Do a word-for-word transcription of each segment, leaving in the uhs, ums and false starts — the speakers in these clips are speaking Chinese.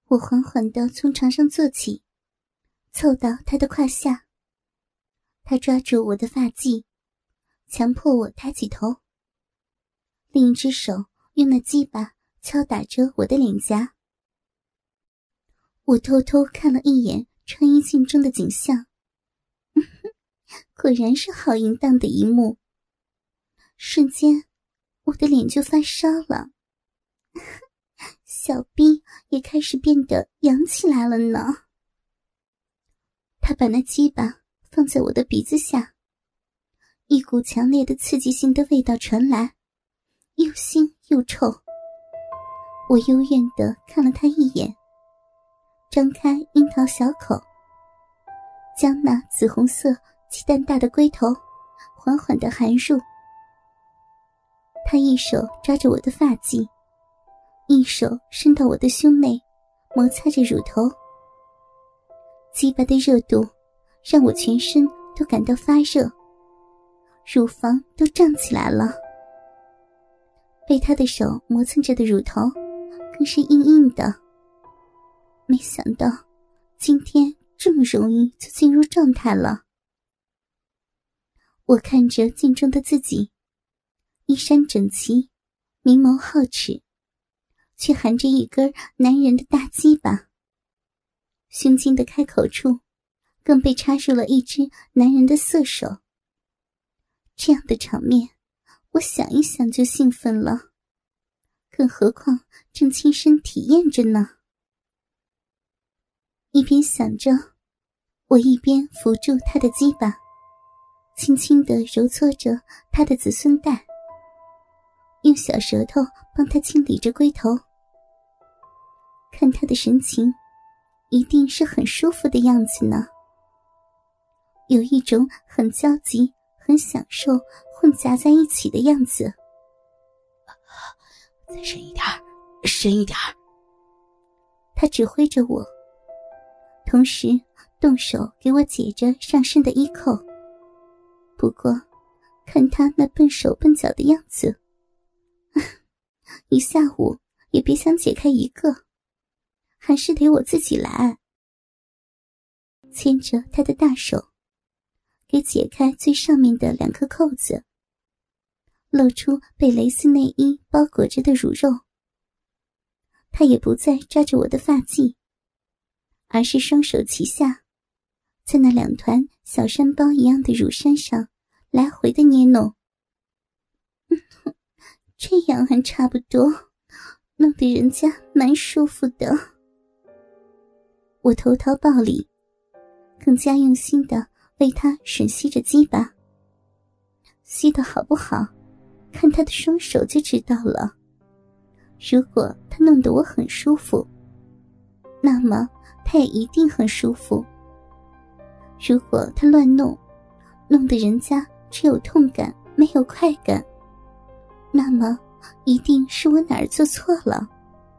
我缓缓地从床上坐起，凑到他的胯下。他抓住我的发髻，强迫我抬起头，另一只手用那鸡巴敲打着我的脸颊。我偷偷看了一眼穿衣镜中的景象，果然是好淫荡的一幕。瞬间我的脸就发烧了，小臂也开始变得扬起来了呢。他把那鸡巴放在我的鼻子下，一股强烈的刺激性的味道传来，又腥又臭。我幽怨地看了他一眼，张开樱桃小口，将那紫红色鸡蛋大的龟头缓缓地含入。他一手抓着我的发髻，一手伸到我的胸内，摩擦着乳头。鸡巴的热度让我全身都感到发热，乳房都胀起来了。被他的手磨蹭着的乳头更是硬硬的。没想到今天这么容易就进入状态了。我看着镜中的自己，衣衫整齐，明眸皓齿，却含着一根男人的大鸡巴。胸襟的开口处更被插入了一只男人的色手。这样的场面我想一想就兴奋了，更何况正亲身体验着呢。一边想着，我一边扶住他的鸡巴，轻轻地揉搓着他的子孙带，用小舌头帮他清理着龟头。看他的神情，一定是很舒服的样子呢，有一种很焦急很享受混杂在一起的样子。 再深一点，深一点。 他指挥着我，同时动手给我解着上身的衣扣。不过看他那笨手笨脚的样子，一下午也别想解开一个，还是得我自己来。牵着他的大手，给解开最上面的两颗扣子，露出被蕾丝内衣包裹着的乳肉。他也不再抓着我的发髻，而是双手齐下，在那两团小山包一样的乳山上来回的捏弄。这样还差不多，弄得人家蛮舒服的。我投桃报李，更加用心地为他吮吸着鸡巴。吸得好不好，看他的双手就知道了。如果他弄得我很舒服，那么他也一定很舒服。如果他乱弄，弄得人家只有痛感没有快感，那么一定是我哪儿做错了。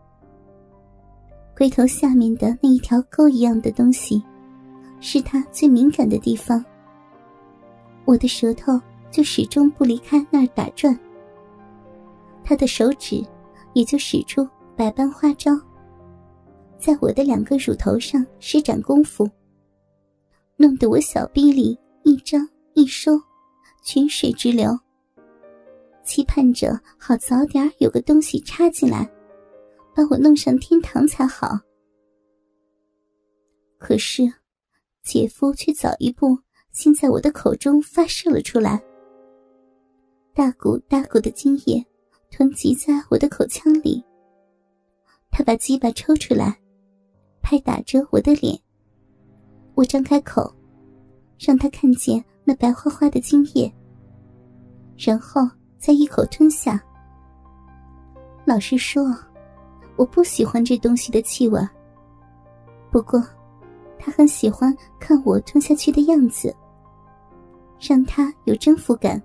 龟头下面的那一条沟一样的东西，是他最敏感的地方。我的舌头就始终不离开那儿打转，他的手指也就使出百般花招，在我的两个乳头上施展功夫，弄得我小臂里一张一收，泉水直流，期盼着好早点有个东西插进来，把我弄上天堂才好。可是姐夫却早一步先在我的口中发射了出来，大股大股的精液囤积在我的口腔里。他把鸡巴抽出来，拍打着我的脸。我张开口，让他看见那白花花的精液，然后再一口吞下。老实说，我不喜欢这东西的气味，不过他很喜欢看我吞下去的样子，让他有征服感。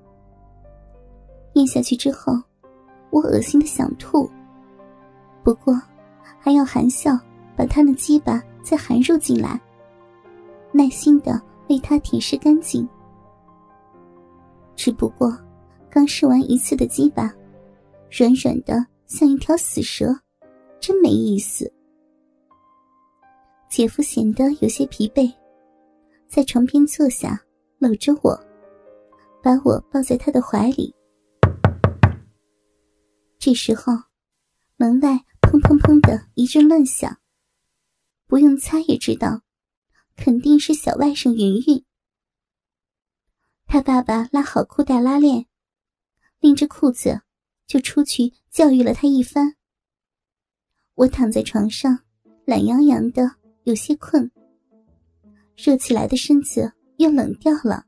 咽下去之后，我恶心的想吐，不过还要含笑把他的鸡巴再含入进来，耐心地为他舔舐干净。只不过刚试完一次的鸡巴，软软的像一条死蛇，真没意思。 姐夫显得有些疲惫，在床边坐下，搂着我，把我抱在他的怀里。这时候，门外砰砰砰的一阵乱响，不用猜也知道，肯定是小外甥云云。他爸爸拉好裤带拉链，拎着裤子就出去教育了他一番。我躺在床上，懒洋洋的，有些困，热起来的身子又冷掉了。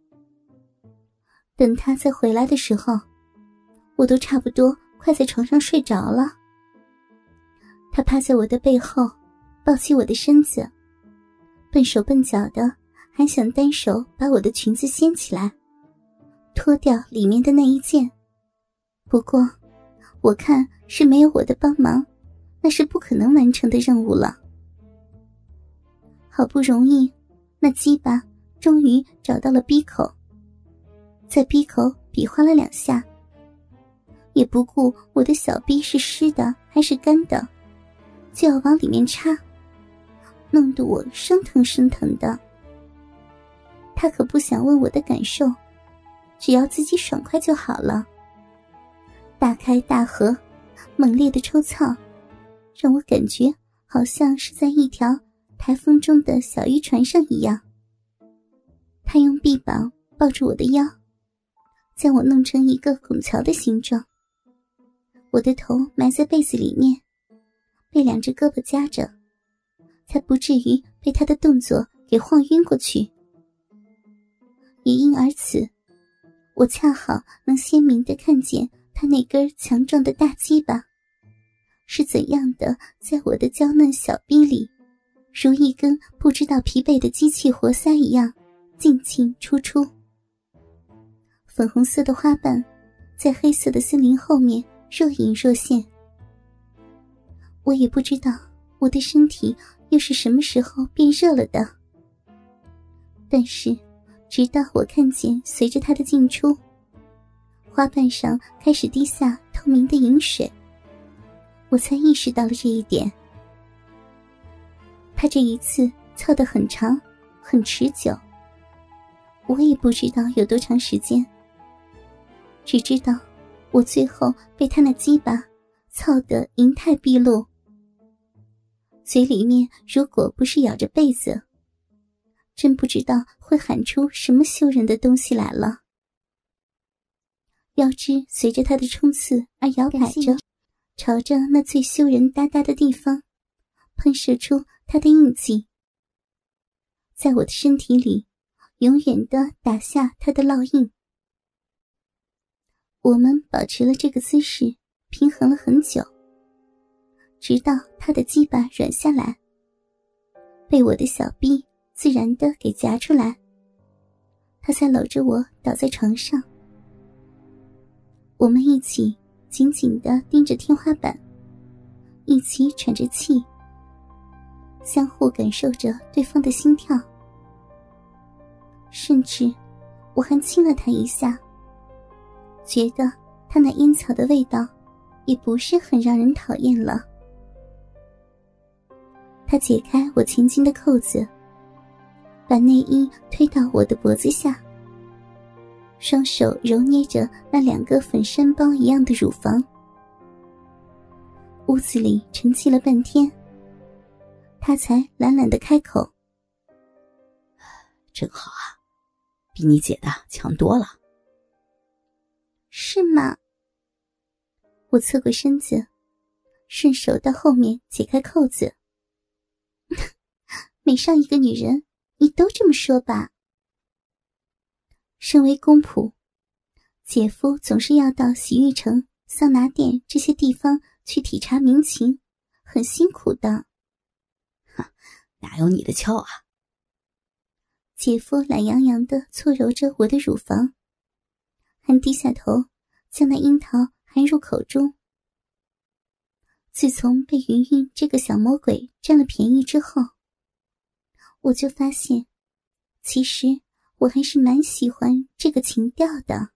等他再回来的时候，我都差不多快在床上睡着了。他趴在我的背后，抱起我的身子，笨手笨脚的，还想单手把我的裙子掀起来，脱掉里面的那一件。不过我看是没有我的帮忙，那是不可能完成的任务了。好不容易，那鸡巴终于找到了逼口，在逼口比划了两下，也不顾我的小逼是湿的还是干的，就要往里面插，弄得我生疼生疼的。他可不想问我的感受，只要自己爽快就好了。大开大合，猛烈的抽操，让我感觉好像是在一条台风中的小渔船上一样。他用臂膀抱住我的腰，将我弄成一个拱桥的形状。我的头埋在被子里面，被两只胳膊夹着，才不至于被他的动作给晃晕过去。也因而此，我恰好能鲜明地看见他那根强壮的大鸡巴是怎样的在我的娇嫩小逼里，如一根不知道疲惫的机器活塞一样进进出出。粉红色的花瓣在黑色的森林后面若隐若现。我也不知道我的身体又是什么时候变热了的，但是直到我看见随着它的进出，花瓣上开始滴下透明的饮水，我才意识到了这一点。他这一次操得很长很持久，我也不知道有多长时间，只知道我最后被他那鸡巴操得银态毕露，嘴里面如果不是咬着被子，真不知道会喊出什么羞人的东西来了。腰肢随着他的冲刺而摇摆着，朝着那最羞人哒哒的地方喷射出他的印记，在我的身体里永远地打下他的烙印。我们保持了这个姿势平衡了很久，直到他的鸡巴软下来，被我的小臂自然地给夹出来，他才搂着我倒在床上。我们一起紧紧地盯着天花板，一起喘着气，相互感受着对方的心跳，甚至我还亲了他一下，觉得他那烟草的味道也不是很让人讨厌了。他解开我前襟的扣子，把内衣推到我的脖子下，双手揉捏着那两个粉山包一样的乳房。屋子里沉寂了半天，他才懒懒地开口： 真好啊，比你姐的强多了。 是吗？我侧过身子，顺手到后面解开扣子。每上一个女人你都这么说吧。身为公仆，姐夫总是要到洗浴城、桑拿店这些地方去体察民情，很辛苦的。 哪有你的俏啊？ 姐夫懒洋洋地搓揉着我的乳房，还低下头将那樱桃含入口中。自从被云云这个小魔鬼占了便宜之后，我就发现其实我还是蛮喜欢这个情调的。